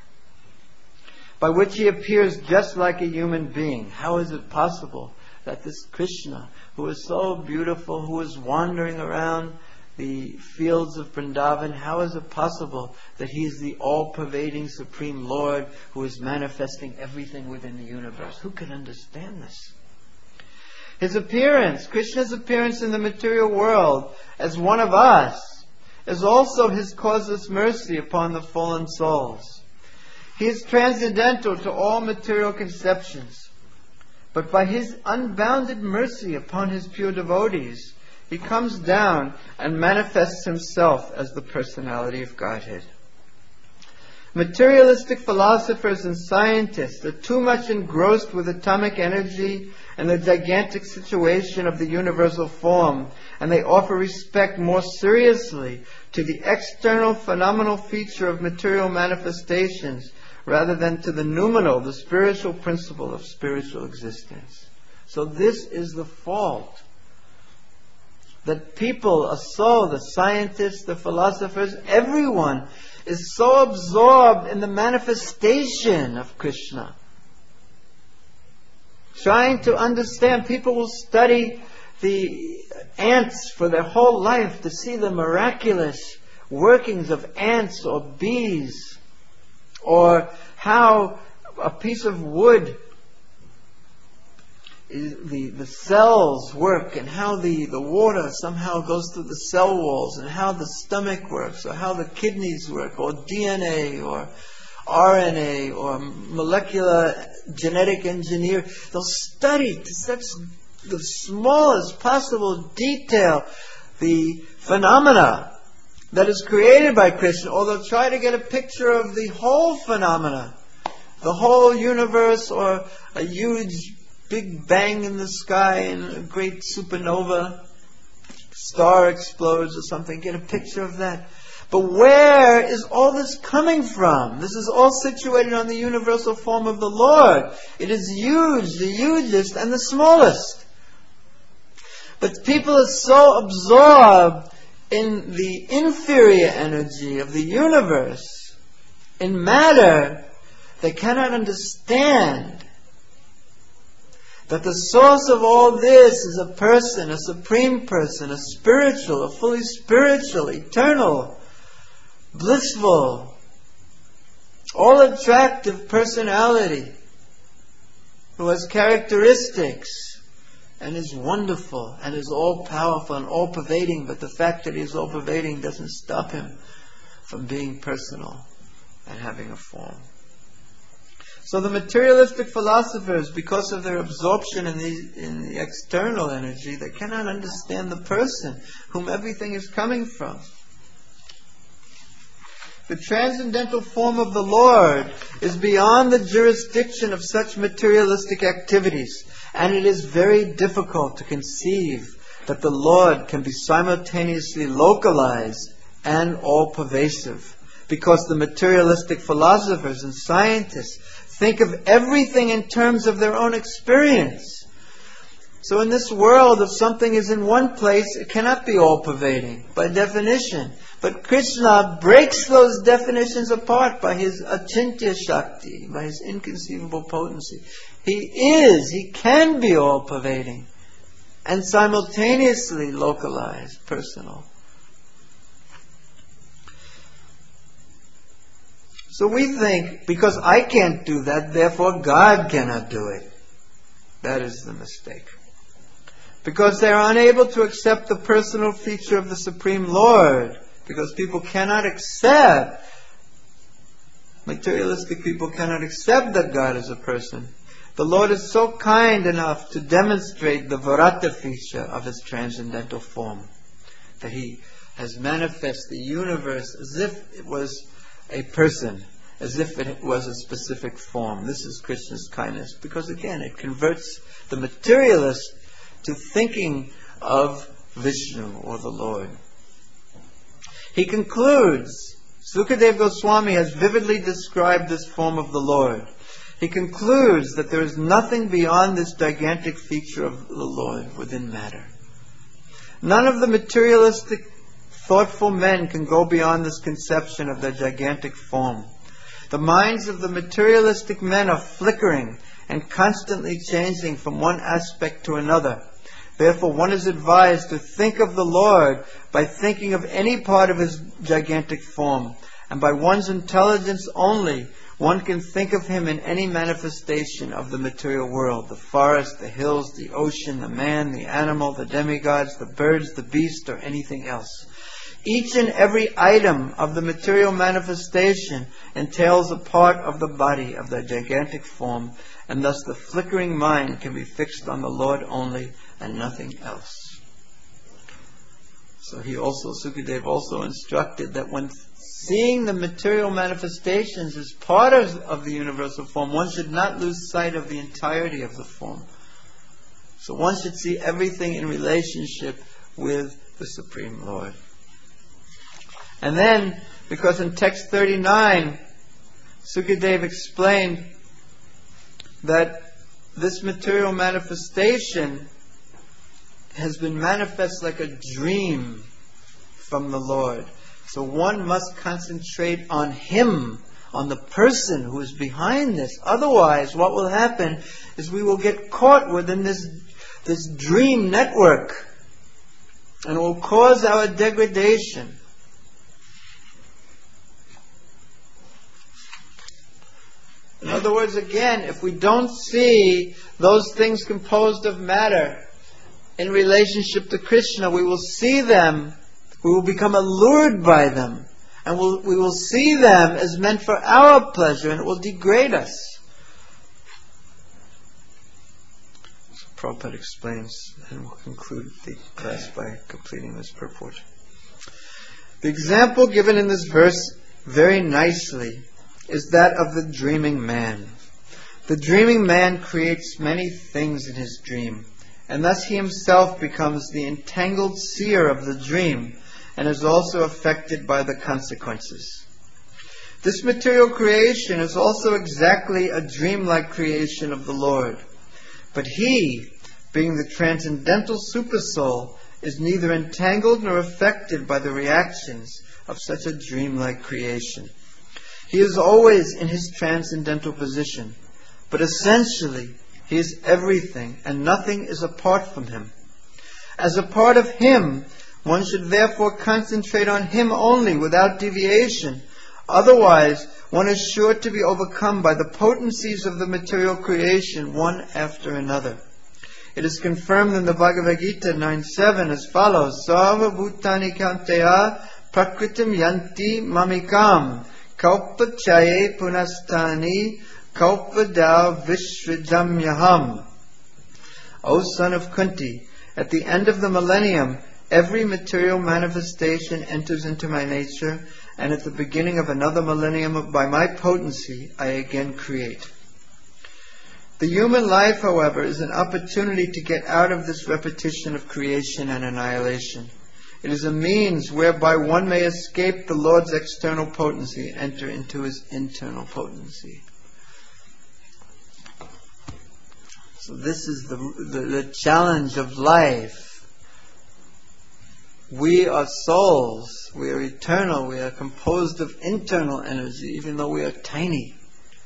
by which He appears just like a human being. How is it possible that this Krishna, who is so beautiful, who is wandering around the fields of Vrindavan, how is it possible that He is the all-pervading Supreme Lord who is manifesting everything within the universe? Who can understand this? His appearance, Krishna's appearance in the material world as one of us, is also His causeless mercy upon the fallen souls. He is transcendental to all material conceptions, but by His unbounded mercy upon His pure devotees, He comes down and manifests Himself as the personality of Godhead. Materialistic philosophers and scientists are too much engrossed with atomic energy and the gigantic situation of the universal form, and they offer respect more seriously to the external phenomenal feature of material manifestations rather than to the noumenal, the spiritual principle of spiritual existence. So this is the fault. That people are so, the scientists, the philosophers, everyone is so absorbed in the manifestation of Krishna. Trying to understand, people will study the ants for their whole life to see the miraculous workings of ants or bees, or how a piece of wood, the, the cells work, and how the, the water somehow goes through the cell walls, and how the stomach works, or how the kidneys work, or D N A, or R N A, or molecular genetic engineer. They'll study to such the smallest possible detail the phenomena that is created by Krishna, or they'll try to get a picture of the whole phenomena, the whole universe, or a huge big bang in the sky and a great supernova, star explodes or something, get a picture of that. But where is all this coming from? This is all situated on the universal form of the Lord. It is huge, the hugest and the smallest. But people are so absorbed in the inferior energy of the universe, in matter, they cannot understand that the source of all this is a person, a supreme person, a spiritual, a fully spiritual, eternal, blissful, all-attractive personality who has characteristics and is wonderful and is all-powerful and all-pervading, but the fact that he is all-pervading doesn't stop him from being personal. and having a form. So the materialistic philosophers, because of their absorption in the, in the external energy, they cannot understand the person whom everything is coming from. The transcendental form of the Lord is beyond the jurisdiction of such materialistic activities, and it is very difficult to conceive that the Lord can be simultaneously localized and all-pervasive, because the materialistic philosophers and scientists think of everything in terms of their own experience. So in this world, if something is in one place, it cannot be all-pervading, by definition. But Krishna breaks those definitions apart by his achintya shakti, by his inconceivable potency. He is, he can be all-pervading, and simultaneously localized, personal. So we think, because I can't do that, therefore God cannot do it. That is the mistake. Because they are unable to accept the personal feature of the Supreme Lord, because people cannot accept, materialistic people cannot accept that God is a person. The Lord is so kind enough to demonstrate the Varata feature of His transcendental form, that He has manifest the universe as if it was a person, as if it was a specific form. This is Krishna's kindness, because again, it converts the materialist to thinking of Vishnu or the Lord. He concludes, Sukadeva Goswami has vividly described this form of the Lord. He concludes that there is nothing beyond this gigantic feature of the Lord within matter. None of the materialistic, thoughtful men can go beyond this conception of their gigantic form. The minds of the materialistic men are flickering and constantly changing from one aspect to another. Therefore, one is advised to think of the Lord by thinking of any part of His gigantic form, and by one's intelligence only, one can think of Him in any manifestation of the material world: the forest, the hills, the ocean, the man, the animal, the demigods, the birds, the beast, or anything else. Each and every item of the material manifestation entails a part of the body of the gigantic form, and thus the flickering mind can be fixed on the Lord only and nothing else. So he also, Sukadeva also instructed that when seeing the material manifestations as part of, of the universal form, one should not lose sight of the entirety of the form. So one should see everything in relationship with the Supreme Lord. And then, because in text thirty-nine, Sukadeva explained that this material manifestation has been manifest like a dream from the Lord. So one must concentrate on Him, on the person who is behind this. Otherwise, what will happen is we will get caught within this, this dream network, and it will cause our degradation. In other words, again, if we don't see those things composed of matter in relationship to Krishna, we will see them, we will become allured by them, and we'll, we will see them as meant for our pleasure, and it will degrade us. So Prabhupada explains, and we'll conclude the class by completing this purport. The example given in this verse very nicely is that of the dreaming man. The dreaming man creates many things in his dream, and thus he himself becomes the entangled seer of the dream, and is also affected by the consequences. This material creation is also exactly a dream-like creation of the Lord. But He, being the transcendental Supersoul, is neither entangled nor affected by the reactions of such a dream-like creation. He is always in His transcendental position, but essentially He is everything, and nothing is apart from Him. As a part of Him, one should therefore concentrate on Him only, without deviation. Otherwise, one is sure to be overcome by the potencies of the material creation, one after another. It is confirmed in the Bhagavad Gita nine seven as follows: Sarva bhutani kanteya prakritim yanti mamikam Kalpachaye punastani kalpadao vishvijamyaham. O son of Kunti, at the end of the millennium, every material manifestation enters into my nature, and at the beginning of another millennium, by my potency, I again create. The human life, however, is an opportunity to get out of this repetition of creation and annihilation. It is a means whereby one may escape the Lord's external potency and enter into His internal potency. So this is the, the, the challenge of life. We are souls, we are eternal, we are composed of internal energy, even though we are tiny.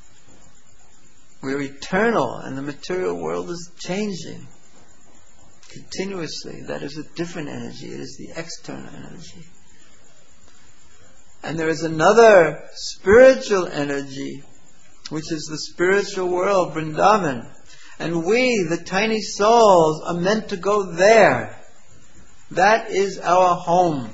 We are eternal, and the material world is changing continuously. That is a different energy. It is the external energy. And there is another spiritual energy, which is the spiritual world, Vrindavan. And we, the tiny souls, are meant to go there. That is our home.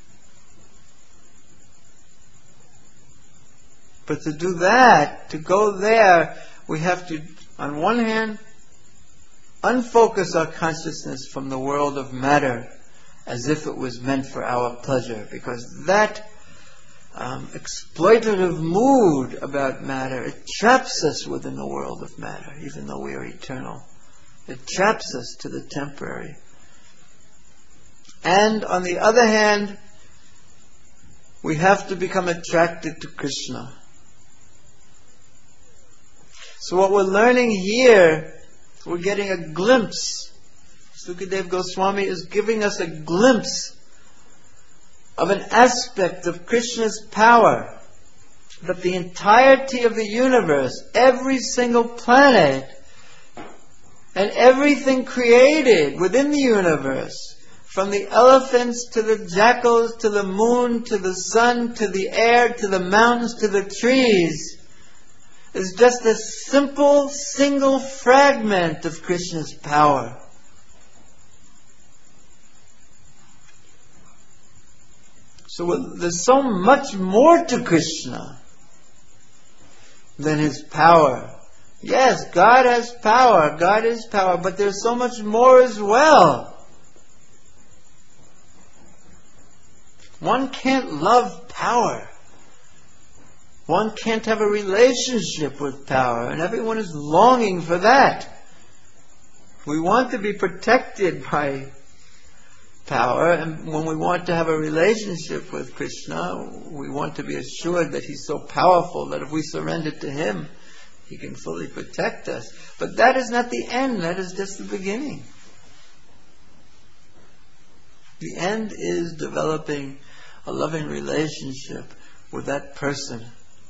But to do that, to go there, we have to, on one hand, unfocus our consciousness from the world of matter as if it was meant for our pleasure. Because that um, exploitative mood about matter, it traps us within the world of matter, even though we are eternal. It traps us to the temporary. And on the other hand, we have to become attracted to Krishna. So what we're learning here, we're getting a glimpse. Sukadeva Goswami is giving us a glimpse of an aspect of Krishna's power, that the entirety of the universe, every single planet, and everything created within the universe, from the elephants to the jackals, to the moon, to the sun, to the air, to the mountains, to the trees, is just a simple, single fragment of Krishna's power. So there's so much more to Krishna than His power. Yes, God has power, God is power, but there's so much more as well. One can't love power. One can't have a relationship with power, and everyone is longing for that. We want to be protected by power, and when we want to have a relationship with Krishna, we want to be assured that He's so powerful that if we surrender to Him, He can fully protect us. But that is not the end, that is just the beginning. The end is developing a loving relationship with that person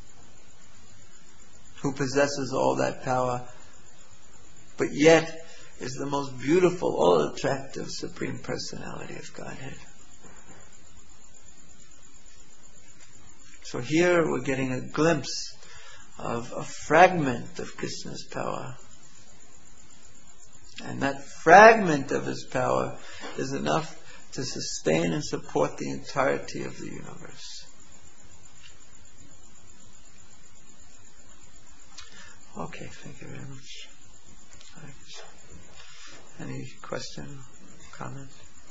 who possesses all that power, but yet is the most beautiful, all-attractive Supreme Personality of Godhead. So here we're getting a glimpse of a fragment of Krishna's power. And that fragment of His power is enough to sustain and support the entirety of the universe. Okay, thank you very much. Any question, comment?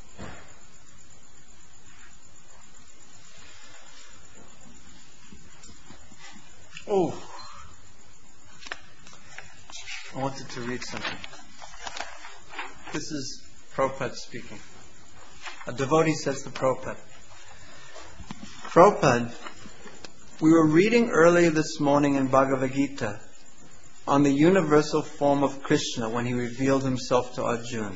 Oh, I wanted to read something. This is Prabhupada speaking. A devotee says to Prabhupada, Prabhupada, we were reading earlier this morning in Bhagavad Gita on the universal form of Krishna when He revealed Himself to Arjuna.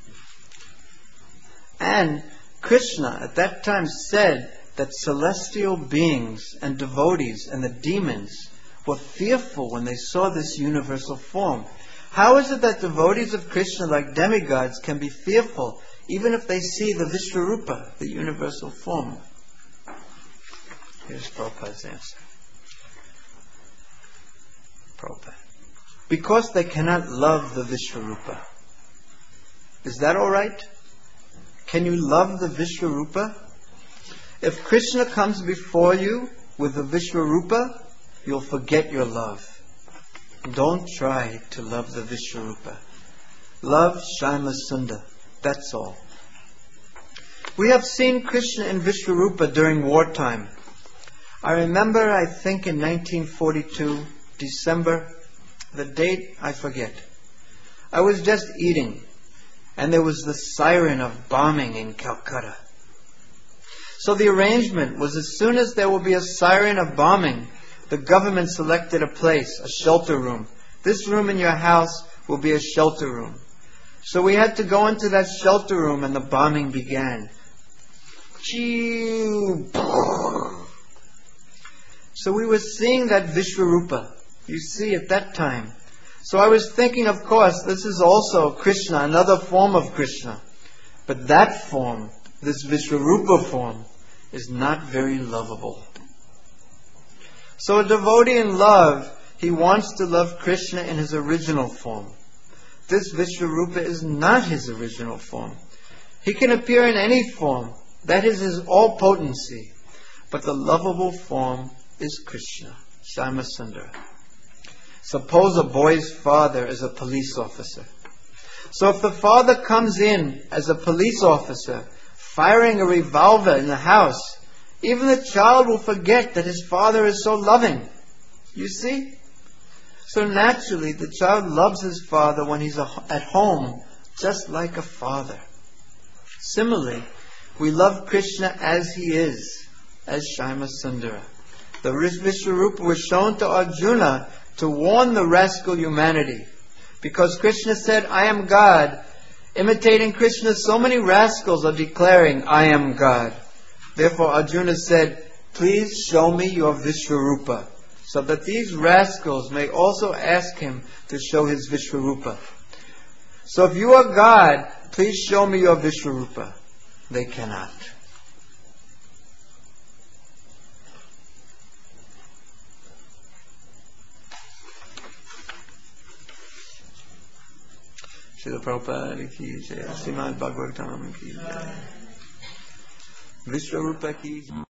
And Krishna at that time said that celestial beings and devotees and the demons were fearful when they saw this universal form. How is it that devotees of Krishna, like demigods, can be fearful even if they see the Vishvarupa, the universal form? Here's Prabhupada's answer. Prabhupada. Because they cannot love the Vishvarupa. Is that alright? Can you love the Vishvarupa? If Krishna comes before you with the Vishwarupa, you'll forget your love. Don't try to love the Vishwarupa. Love Shyama Sundar. That's all. We have seen Krishna in Vishwarupa during wartime. I remember, I think in nineteen forty-two, December, the date I forget. I was just eating, and there was the siren of bombing in Calcutta. So the arrangement was, as soon as there will be a siren of bombing, the government selected a place, a shelter room. This room in your house will be a shelter room. So we had to go into that shelter room, and the bombing began. So we were seeing that Vishwarupa, you see, at that time. So I was thinking, of course, this is also Krishna, another form of Krishna. But that form, this Vishwarupa form, is not very lovable. So a devotee in love, he wants to love Krishna in his original form. This Vishwarupa is not his original form. He can appear in any form. That is his all-potency. But the lovable form is Krishna, Shyama Sundar. Suppose a boy's father is a police officer. So if the father comes in as a police officer, firing a revolver in the house, even the child will forget that his father is so loving. You see? So naturally, the child loves his father when he's at home, just like a father. Similarly, we love Krishna as he is, as Shyama Sundara. The Vishwarupa was shown to Arjuna to warn the rascal humanity. Because Krishna said, I am God. Imitating Krishna, so many rascals are declaring, I am God. Therefore Arjuna said, please show me your Vishwarupa, so that these rascals may also ask him to show his Vishwarupa. So if you are God, please show me your Vishwarupa. They cannot. Srila Prabhupada ki jai, Srimad Bhagavatam ki jai, Vishwarupa ki jai.